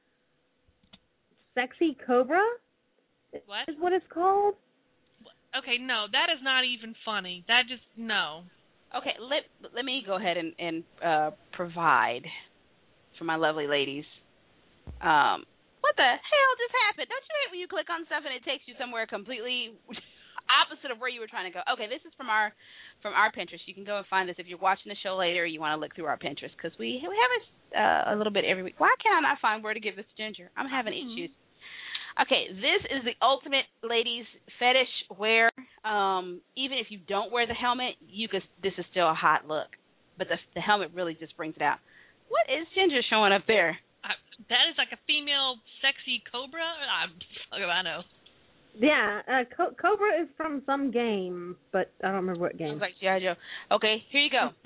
[SPEAKER 4] sexy cobra.
[SPEAKER 3] What?
[SPEAKER 4] Is what it's called?
[SPEAKER 3] Okay, no, that is not even funny. That just no.
[SPEAKER 2] Okay, let me go ahead and provide for my lovely ladies. What the hell just happened? Don't you hate when you click on stuff and it takes you somewhere completely opposite of where you were trying to go? Okay, this is from our Pinterest. You can go and find this if you're watching the show later or you want to look through our Pinterest because we have it a little bit every week. Why can I not find where to give this to Ginger? I'm having issues. Okay, this is the ultimate ladies fetish where even if you don't wear the helmet, this is still a hot look. But the helmet really just brings it out. What is Ginger showing up there?
[SPEAKER 3] That is like a female sexy cobra? I know.
[SPEAKER 4] Yeah, Cobra is from some game, but I don't remember what game.
[SPEAKER 2] Sounds like G.I. Joe. Okay, here you go.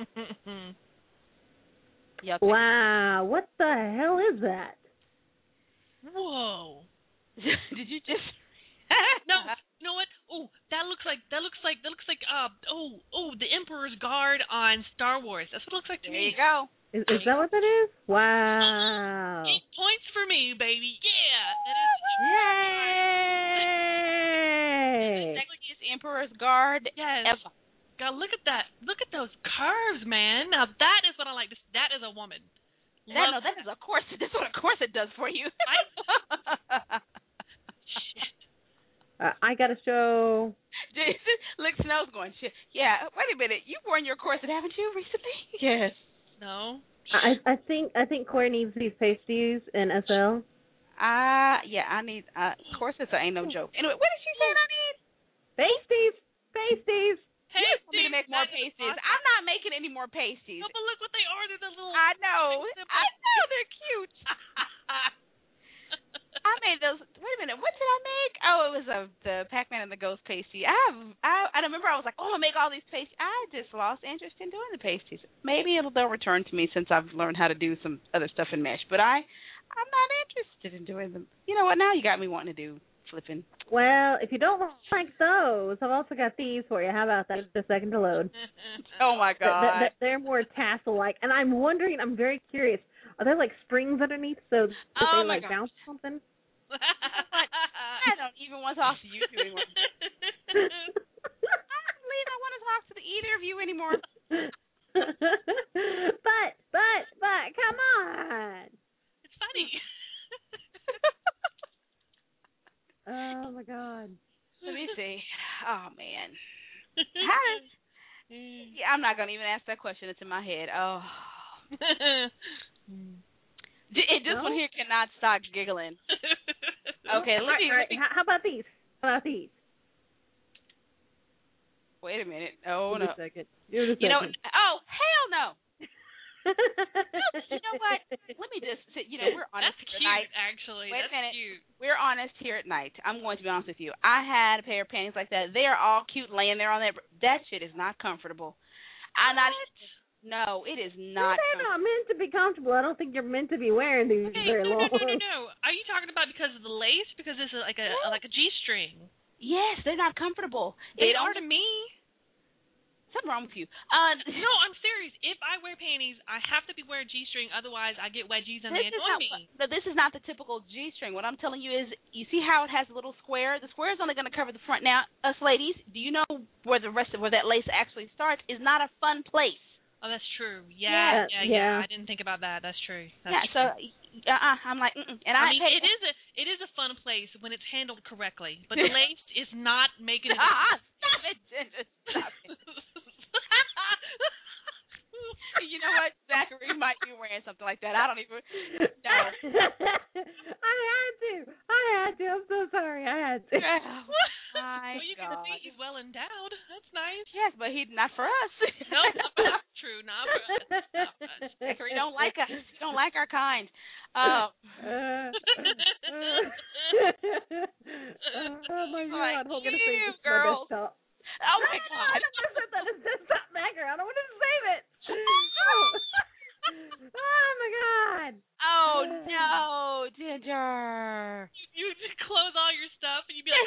[SPEAKER 4] Wow, what the hell is that?
[SPEAKER 3] Whoa.
[SPEAKER 2] Did you just?
[SPEAKER 3] No, you know what? Oh, that looks like the Emperor's Guard on Star Wars. That's what it looks like to
[SPEAKER 2] There
[SPEAKER 3] me.
[SPEAKER 2] you go.
[SPEAKER 4] Is that what that is? Wow.
[SPEAKER 3] 8 points for me, baby. Yeah, that is.
[SPEAKER 4] Yay!
[SPEAKER 2] Sexiest Emperor's Guard
[SPEAKER 3] Yes.
[SPEAKER 2] ever.
[SPEAKER 3] God, look at that. Look at those curves, man. Now that is what I like. That is a woman.
[SPEAKER 2] That is a corset. That's what a corset does for you.
[SPEAKER 3] Shit.
[SPEAKER 4] I got to show.
[SPEAKER 2] Look, Snow's going, shit. Yeah, wait a minute. You've worn your corset, haven't you, recently? Yes.
[SPEAKER 3] No.
[SPEAKER 4] I think Corey needs these pasties in SL.
[SPEAKER 2] Yeah, I need corsets. Ain't no joke. Anyway, what did she say I need?
[SPEAKER 4] Pasties.
[SPEAKER 3] Hey,
[SPEAKER 2] You want me to make more pasties? I'm not making any more pasties.
[SPEAKER 3] No, but look what they are. They're the little.
[SPEAKER 2] I know. They're cute. I made those. Wait a minute. What did I make? Oh, it was the Pac-Man and the Ghost pasty. I remember I was like, oh, I'll make all these pasties. I just lost interest in doing the pasties. Maybe they'll return to me since I've learned how to do some other stuff in mesh. But I'm not interested in doing them. You know what? Now you got me wanting to do flipping.
[SPEAKER 4] Well, if you don't like those, I've also got these for you. How about that? Just a second to load.
[SPEAKER 2] Oh my God.
[SPEAKER 4] They're more tassel-like, and I'm wondering. I'm very curious. Are there like springs underneath so that they like bounce something?
[SPEAKER 2] I don't even want to talk to you two anymore. I don't believe I want to talk to either of you anymore.
[SPEAKER 4] but, come on.
[SPEAKER 3] It's funny.
[SPEAKER 4] Oh my God.
[SPEAKER 2] Let me see. Oh man. Yeah, I'm not gonna even ask that question. It's in my head. Oh. This one here cannot stop giggling. Okay, let me.
[SPEAKER 4] How about these?
[SPEAKER 2] Wait a minute. Oh,
[SPEAKER 4] Give
[SPEAKER 2] no.
[SPEAKER 4] it a second. Oh,
[SPEAKER 2] hell no. You know what? Let me just say, we're honest
[SPEAKER 3] That's
[SPEAKER 2] here
[SPEAKER 3] cute,
[SPEAKER 2] tonight.
[SPEAKER 3] actually.
[SPEAKER 2] Wait
[SPEAKER 3] That's
[SPEAKER 2] a minute.
[SPEAKER 3] cute.
[SPEAKER 2] We're honest here at night. I'm going to be honest with you. I had a pair of panties like that. They are all cute laying there on that. That shit is not comfortable. No, it is not.
[SPEAKER 4] They're not meant to be comfortable. I don't think you're meant to be wearing these very long.
[SPEAKER 3] No. Are you talking about because of the lace? Because it's like a G-string.
[SPEAKER 2] Yes, they're not comfortable.
[SPEAKER 3] They are to me.
[SPEAKER 2] Something wrong with you.
[SPEAKER 3] No, I'm serious. If I wear panties, I have to be wearing G-string. Otherwise, I get wedgies and they annoy me.
[SPEAKER 2] But this is not the typical G-string. What I'm telling you is, you see how it has a little square? The square is only going to cover the front. Now, us ladies, do you know where that lace actually starts? Is not a fun place.
[SPEAKER 3] Oh, that's true. Yeah. I didn't think about that. That's true. That's true.
[SPEAKER 2] I'm like, and
[SPEAKER 3] I mean, it is a fun place when it's handled correctly, but the lace is not making it.
[SPEAKER 2] Stop it, Ginger. Stop it. You know what? Zachary might be wearing something like that. I don't even know.
[SPEAKER 4] I had to. I'm so sorry. I had to.
[SPEAKER 2] My
[SPEAKER 3] well, you
[SPEAKER 2] God.
[SPEAKER 3] can see he's well endowed. That's nice.
[SPEAKER 2] Yes, but he's not for us.
[SPEAKER 3] No, not true. Not for us.
[SPEAKER 2] Zachary don't like us. He don't like our kind. Oh.
[SPEAKER 4] Oh my God! Hold on a second.
[SPEAKER 2] Girls. Oh my God!
[SPEAKER 4] I set that as desktop background. I want to save it. Oh my God!
[SPEAKER 2] Oh no, Ginger!
[SPEAKER 3] You just close all your stuff and you'd be like,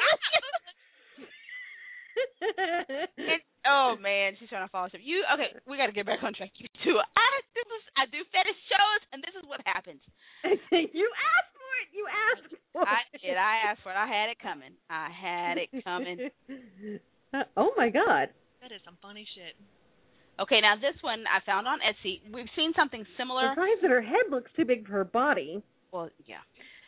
[SPEAKER 2] oh man, she's trying to follow up. Okay? We got to get back on track. You too. I do fetish shows, and this is what happens.
[SPEAKER 4] You asked for it.
[SPEAKER 2] I did. I asked for it. I had it coming.
[SPEAKER 4] Oh my God!
[SPEAKER 3] that is some funny shit.
[SPEAKER 2] Okay, now this one I found on Etsy. We've seen something similar.
[SPEAKER 4] Besides that her head looks too big for her body.
[SPEAKER 2] Well, yeah.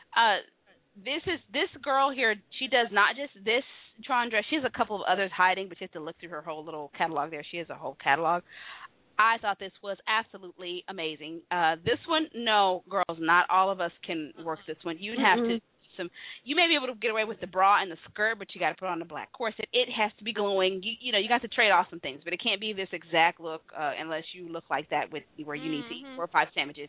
[SPEAKER 2] This girl here. She does not just this Tron dress. She has a couple of others hiding, but you have to look through her whole little catalog there. She has a whole catalog. I thought this was absolutely amazing. This one, no, girls, not all of us can work this one. You'd have to. You may be able to get away with the bra and the skirt, but you got to put on the black corset. It has to be glowing. You got to trade off some things, but it can't be this exact look unless you look like that with where you need to eat 4 or 5 sandwiches.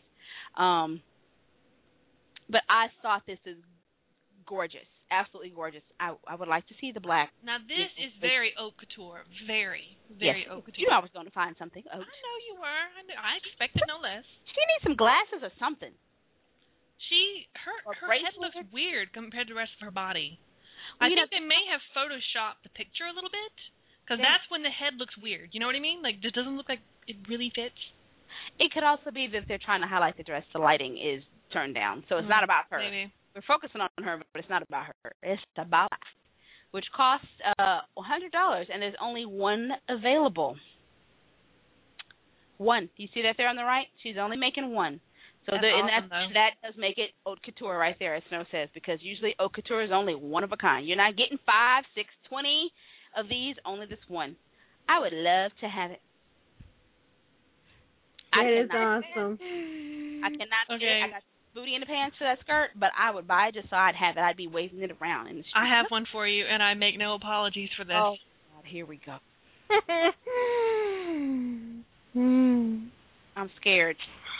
[SPEAKER 2] But I thought this is gorgeous, absolutely gorgeous. I would like to see the black.
[SPEAKER 3] Now this is very haute couture, very
[SPEAKER 2] yes.
[SPEAKER 3] haute couture.
[SPEAKER 2] You know I was going to find something.
[SPEAKER 3] I know you were. I expected no less.
[SPEAKER 2] She needs some glasses or something.
[SPEAKER 3] her head looks weird compared to the rest of her body. I think they may have photoshopped the picture a little bit, because that's when the head looks weird. You know what I mean? Like, it doesn't look like it really fits.
[SPEAKER 2] It could also be that they're trying to highlight the dress. The lighting is turned down, so it's not about her.
[SPEAKER 3] Maybe.
[SPEAKER 2] We're focusing on her, but it's not about her. It's about which costs $100, and there's only one available. One. You see that there on the right? She's only making one. So that does make it haute couture right there, as Snow says, because usually haute couture is only one of a kind. You're not getting 5, 6, 20 of these, only this one. I would love to have it.
[SPEAKER 4] It is awesome.
[SPEAKER 2] I cannot get it. I got booty in the pants for that skirt, but I would buy it just so I'd have it. I'd be waving it around in the street.
[SPEAKER 3] I have one for you, and I make no apologies for this.
[SPEAKER 2] Oh, God, here we go. I'm scared.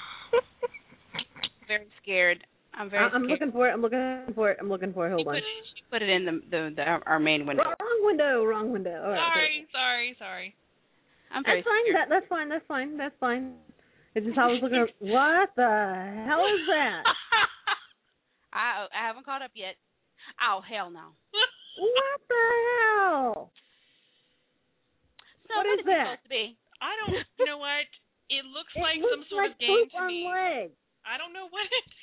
[SPEAKER 2] Very scared. I'm scared.
[SPEAKER 4] Looking for it. I'm looking for it. Hold on.
[SPEAKER 2] Put it in our main window.
[SPEAKER 4] Wrong window. All right,
[SPEAKER 3] sorry.
[SPEAKER 2] I'm very
[SPEAKER 4] scared. That's fine. It's just I was looking. What the hell is that?
[SPEAKER 2] I haven't caught up yet. Oh, hell no.
[SPEAKER 4] What the hell?
[SPEAKER 2] So what is that supposed to be?
[SPEAKER 3] I don't. You know what? It looks like some sort of game to me.
[SPEAKER 4] Legs.
[SPEAKER 3] I don't know what it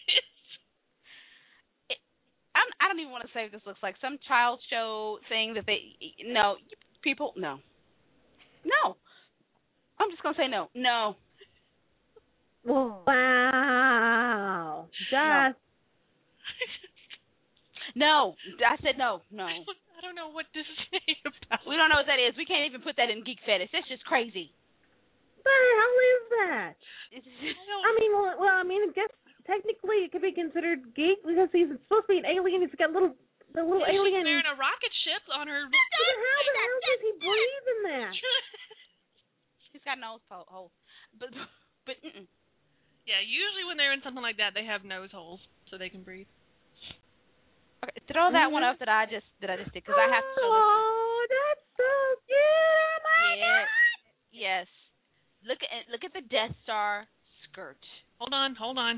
[SPEAKER 3] is.
[SPEAKER 2] I don't even want to say this looks like some child show thing that they. No, people. No. I'm just gonna say no. No.
[SPEAKER 4] Wow. Just.
[SPEAKER 2] No. I said no.
[SPEAKER 3] I don't know what this is about.
[SPEAKER 2] We don't know what that is. We can't even put that in Geek Fetish. That's just crazy.
[SPEAKER 4] What the hell is that? I guess technically it could be considered geek because he's supposed to be an alien. He's got the little alien.
[SPEAKER 3] She's wearing a rocket ship on her.
[SPEAKER 4] How the hell does he breathe in that?
[SPEAKER 2] He's got nose holes. But.
[SPEAKER 3] Yeah, usually when they're in something like that, they have nose holes so they can breathe.
[SPEAKER 2] Okay, throw that one up that I just did because I have to show this.
[SPEAKER 4] Oh, that's so cute! Oh my God!
[SPEAKER 2] Yes. Look at the Death Star skirt.
[SPEAKER 3] Hold on. Oh my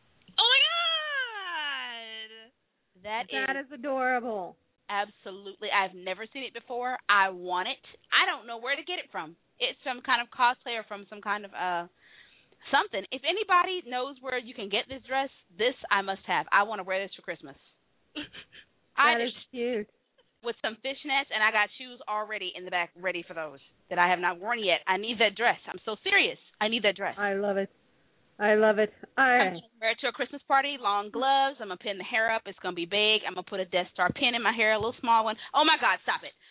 [SPEAKER 3] God!
[SPEAKER 2] That
[SPEAKER 4] is adorable.
[SPEAKER 2] Absolutely. I've never seen it before. I want it. I don't know where to get it from. It's some kind of cosplay or from some kind of something. If anybody knows where you can get this dress, this I must have. I want to wear this for Christmas.
[SPEAKER 4] That is cute.
[SPEAKER 2] With some fishnets, and I got shoes already in the back ready for those that I have not worn yet. I need that dress. I'm so serious. I need that dress.
[SPEAKER 4] I love it.
[SPEAKER 2] I'm going to wear it to a Christmas party, long gloves. I'm going to pin the hair up. It's going to be big. I'm going to put a Death Star pin in my hair, a little small one. Oh, my God, stop it.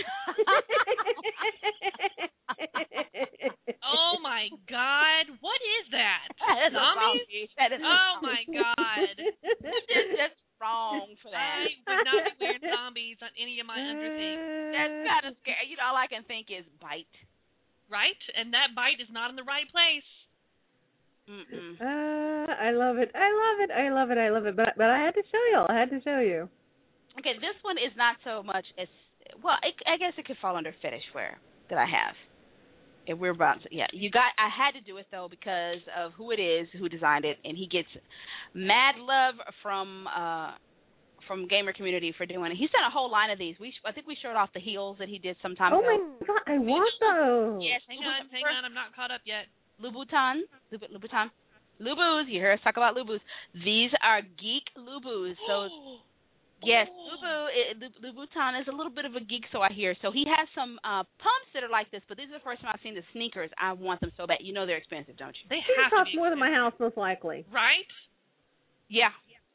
[SPEAKER 3] Oh, my God. What is that?
[SPEAKER 2] Zombies?
[SPEAKER 3] Oh, my God.
[SPEAKER 2] That's wrong for that.
[SPEAKER 3] I would not be wearing zombies on any of my underthings.
[SPEAKER 2] That's kind of scary. All I can think is bite.
[SPEAKER 3] Right? And that bite is not in the right place.
[SPEAKER 4] I love it. But I had to show you.
[SPEAKER 2] Okay, this one is not so much as well. I guess it could fall under fetish wear that I have. And we're about to, I had to do it though because of who it is who designed it, and he gets mad love from gamer community for doing it. He's done a whole line of these. I think we showed off the heels that he did some time ago.
[SPEAKER 4] Oh my God, I want those.
[SPEAKER 3] Yes, hang on, I'm not caught up yet.
[SPEAKER 2] Louboutin. Lubus, you hear us talk about Lubus. These are geek Lubus. So, yes, Louboutin is a little bit of a geek, so I hear. So he has some pumps that are like this, but this is the first time I've seen the sneakers. I want them so bad. You know they're expensive, don't you?
[SPEAKER 3] They
[SPEAKER 4] have to cost more than my house, most likely.
[SPEAKER 3] Right?
[SPEAKER 2] Yeah.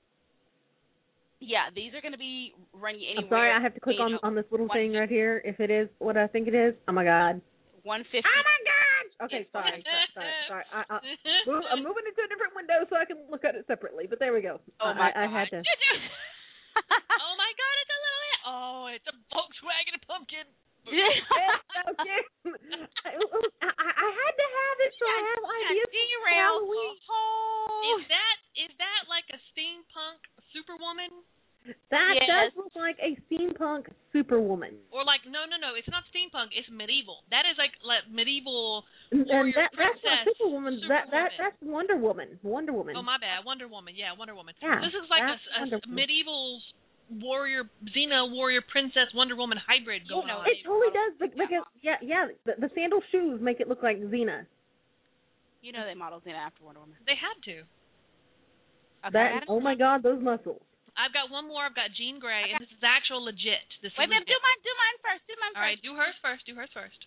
[SPEAKER 2] Yeah, these are going to be running anywhere.
[SPEAKER 4] I'm sorry, I have to click on this little thing right here. If it is what I think it is, oh my God.
[SPEAKER 2] $150.
[SPEAKER 4] Oh my God! Okay, sorry. I'm moving into a different window so I can look at it separately. But there we go.
[SPEAKER 2] Oh my God.
[SPEAKER 4] I had to.
[SPEAKER 3] Oh my God! It's a little. Oh, it's a Volkswagen pumpkin.
[SPEAKER 4] It's so cute. I had to have it so I have ideas for Halloween.
[SPEAKER 3] Is that like a steampunk Superwoman?
[SPEAKER 4] That does look like a steampunk Superwoman.
[SPEAKER 3] Or like, no, it's not steampunk. It's medieval. That is like medieval.
[SPEAKER 4] And
[SPEAKER 3] warrior
[SPEAKER 4] that's not
[SPEAKER 3] princess,
[SPEAKER 4] Superwoman. That's Wonder Woman. Wonder Woman.
[SPEAKER 3] Oh, my bad. Wonder Woman. Yeah, Wonder Woman.
[SPEAKER 4] Yeah,
[SPEAKER 3] This is like a
[SPEAKER 4] Wonder Woman.
[SPEAKER 3] medieval warrior, Xena warrior princess, Wonder Woman hybrid going on.
[SPEAKER 4] It totally does because the sandal shoes make it look like Xena.
[SPEAKER 2] You know they modeled Xena after Wonder Woman.
[SPEAKER 3] They had to.
[SPEAKER 2] Okay,
[SPEAKER 4] Oh my God, those muscles.
[SPEAKER 3] I've got one more. I've got Jean Grey, and this is actual legit. This
[SPEAKER 2] Wait
[SPEAKER 3] is
[SPEAKER 2] a minute,
[SPEAKER 3] legit.
[SPEAKER 2] do mine first.
[SPEAKER 3] All right, do hers first.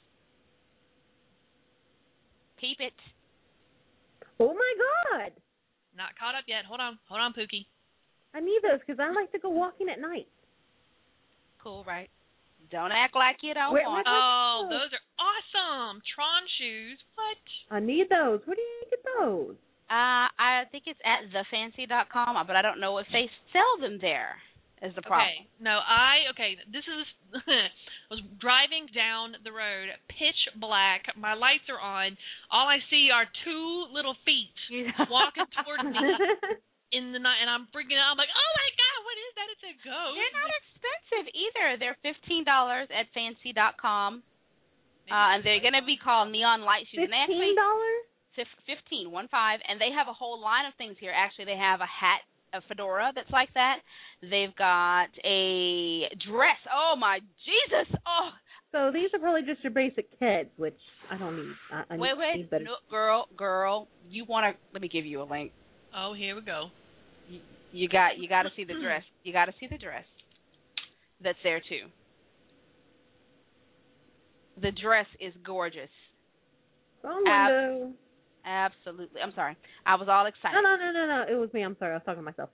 [SPEAKER 2] Peep it.
[SPEAKER 4] Oh my God.
[SPEAKER 3] Not caught up yet. Hold on, Pookie.
[SPEAKER 4] I need those because I like to go walking at night.
[SPEAKER 2] Cool, right? Don't act like you don't want.
[SPEAKER 3] Oh, those are awesome. Tron shoes. What?
[SPEAKER 4] I need those. Where do you get those?
[SPEAKER 2] I think it's at thefancy.com, but I don't know if they sell them there. Is the problem?
[SPEAKER 3] This is. I was driving down the road, pitch black. My lights are on. All I see are two little feet walking toward me in the night, and I'm freaking out. I'm like, oh my God, what is that? It's a ghost.
[SPEAKER 2] They're not expensive either. They're $15 at fancy.com, and they're going to be called neon light shoes.
[SPEAKER 4] $15?
[SPEAKER 2] 15, and they have a whole line of things here. Actually, they have a hat, a fedora that's like that. They've got a dress. Oh my Jesus! Oh.
[SPEAKER 4] So these are probably just your basic kids, which I don't need. I need better.
[SPEAKER 2] No, girl, you want to? Let me give you a link.
[SPEAKER 3] Oh, here we go.
[SPEAKER 2] You got to see the dress. You got to see the dress. That's there too. The dress is gorgeous. Absolutely. I'm sorry. I was all excited.
[SPEAKER 4] No. It was me. I'm sorry. I was talking to myself.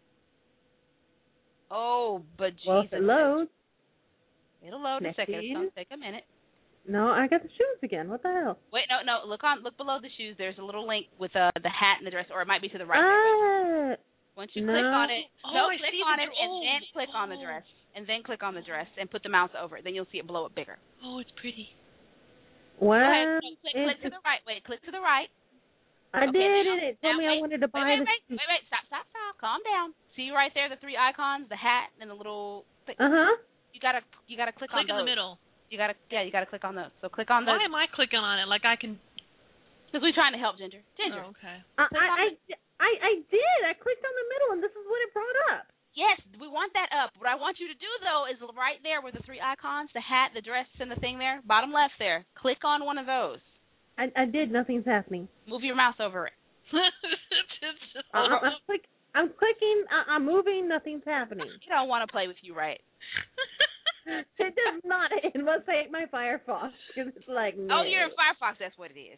[SPEAKER 2] Oh, but Jesus.
[SPEAKER 4] Well, if it loads.
[SPEAKER 2] It'll load in a second. It's going to take a minute.
[SPEAKER 4] No, I got the shoes again. What the hell?
[SPEAKER 2] Wait, no. Look below the shoes. There's a little link with the hat and the dress, or it might be to the right. Once you click on it, click on it, and then click on the dress. And then click on the dress and put the mouse over it. Then you'll see it blow up bigger.
[SPEAKER 3] Oh, it's pretty.
[SPEAKER 4] Well,
[SPEAKER 2] go ahead. Click to the right. Wait, click to the right.
[SPEAKER 4] I did, and it told me I wanted to buy
[SPEAKER 2] Wait. Stop. Calm down. See right there, the three icons, the hat and the little thing. You gotta click on those.
[SPEAKER 3] Click in the middle.
[SPEAKER 2] You gotta click on those. So click on those.
[SPEAKER 3] Why am I clicking on it? Like I can.
[SPEAKER 2] Because we're trying to help Ginger.
[SPEAKER 3] Oh, okay.
[SPEAKER 4] I did. I clicked on the middle, and this is what it brought up.
[SPEAKER 2] Yes, we want that up. What I want you to do though is right there with the three icons, the hat, the dress, and the thing there, bottom left there. Click on one of those.
[SPEAKER 4] I did. Nothing's happening.
[SPEAKER 2] Move your mouse over it.
[SPEAKER 4] I'm clicking. I'm moving. Nothing's happening.
[SPEAKER 2] I don't want to play with you, right?
[SPEAKER 4] It does not. It must hate my Firefox because it's like no.
[SPEAKER 2] Oh, you're in Firefox. That's what it is.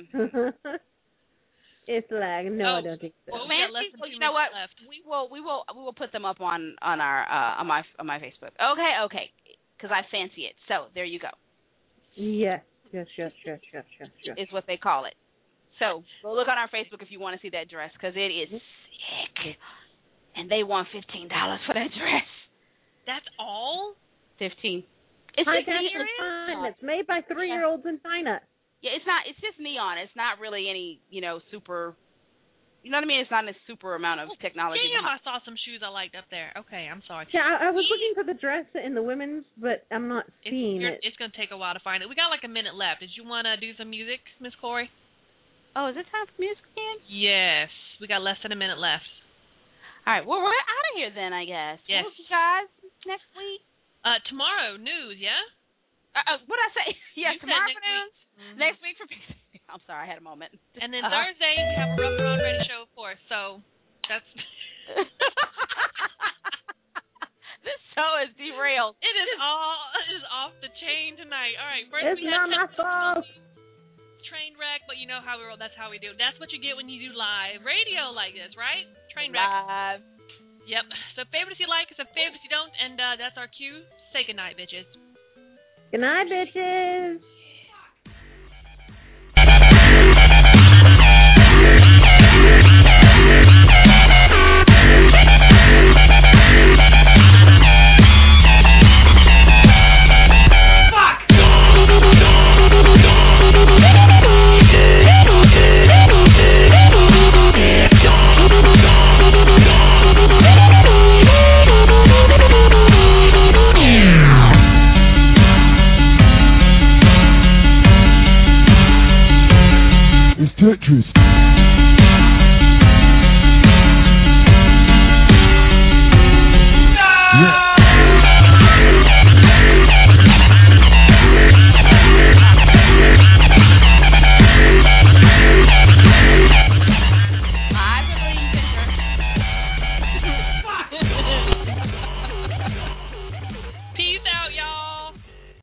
[SPEAKER 4] It's like no, I don't think so.
[SPEAKER 2] Well, you know what? Left. We will put them up on our on my Facebook. Okay. Because I fancy it. So there you go.
[SPEAKER 4] Yes.
[SPEAKER 2] Is what they call it. So go look on our Facebook if you want to see that dress because it is sick. And they want $15 for that dress.
[SPEAKER 3] That's all?
[SPEAKER 2] 15.
[SPEAKER 4] It's fine. It's made by 3-year-olds in China.
[SPEAKER 2] Yeah, it's not. It's just neon. It's not really any, super. You know what I mean? It's not a super amount of technology.
[SPEAKER 3] Damn, I saw some shoes I liked up there. Okay, I'm sorry.
[SPEAKER 4] Yeah, I was looking for the dress in the women's, but I'm not seeing it.
[SPEAKER 3] It's going to take a while to find it. We got like a minute left. Did you want to do some music, Miss Corey?
[SPEAKER 2] Oh, is it time for music again?
[SPEAKER 3] Yes. We got less than a minute left.
[SPEAKER 2] All right. Well, we're out of here then, I guess.
[SPEAKER 3] Yes.
[SPEAKER 2] We'll see you guys next week.
[SPEAKER 3] Tomorrow, news, yeah?
[SPEAKER 2] What did I say? Yes, tomorrow
[SPEAKER 3] next
[SPEAKER 2] news.
[SPEAKER 3] Week.
[SPEAKER 2] Next week for I'm sorry, I had a moment.
[SPEAKER 3] And then Thursday we have a Rough and Ready show, of course. So that's
[SPEAKER 2] this show is derailed.
[SPEAKER 3] It is off the chain tonight. All right, first
[SPEAKER 4] it's
[SPEAKER 3] we
[SPEAKER 4] not my fault.
[SPEAKER 3] Train wreck, but you know how we roll. That's how we do. That's what you get when you do live radio like this, right? Train wreck.
[SPEAKER 2] Live.
[SPEAKER 3] Yep. So favorite if you like, it's a favorite if you don't, and that's our cue. Say goodnight, bitches.
[SPEAKER 4] Good night, bitches.